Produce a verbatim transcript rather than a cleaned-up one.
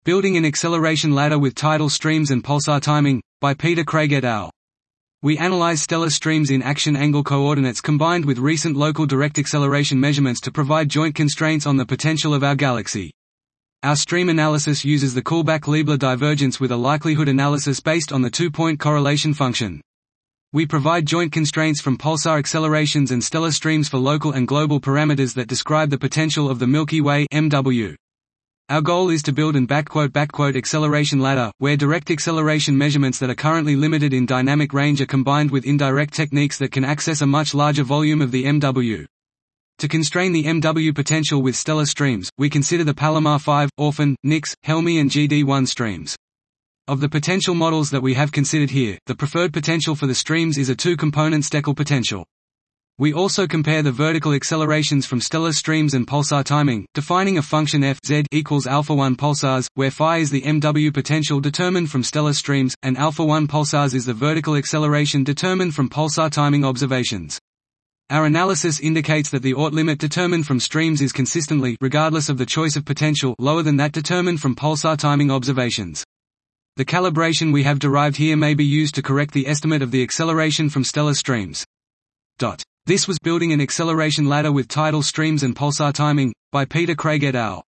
Building an acceleration ladder with tidal streams and pulsar timing, by Peter Craig et al. We analyze stellar streams in action angle coordinates combined with recent local direct acceleration measurements to provide joint constraints on the potential of our galaxy. Our stream analysis uses the Kullback-Leibler divergence with a likelihood analysis based on the two-point correlation function. We provide joint constraints from pulsar accelerations and stellar streams for local and global parameters that describe the potential of the Milky Way M W. Our goal is to build an acceleration ladder, where direct acceleration measurements that are currently limited in dynamic range are combined with indirect techniques that can access a much larger volume of the M W. To constrain the M W potential with stellar streams, we consider the Palomar five, Orphan, Nix, Helmy and G D one streams. Of the potential models that we have considered here, the preferred potential for the streams is a two-component Stekel potential. We also compare the vertical accelerations from stellar streams and pulsar timing, defining a function f z equals alpha one pulsars, where phi is the M W potential determined from stellar streams, and alpha one pulsars is the vertical acceleration determined from pulsar timing observations. Our analysis indicates that the Oort limit determined from streams is consistently, regardless of the choice of potential, lower than that determined from pulsar timing observations. The calibration we have derived here may be used to correct the estimate of the acceleration from stellar streams. This was Building an Acceleration Ladder with Tidal Streams and Pulsar Timing, by Peter Craig et al.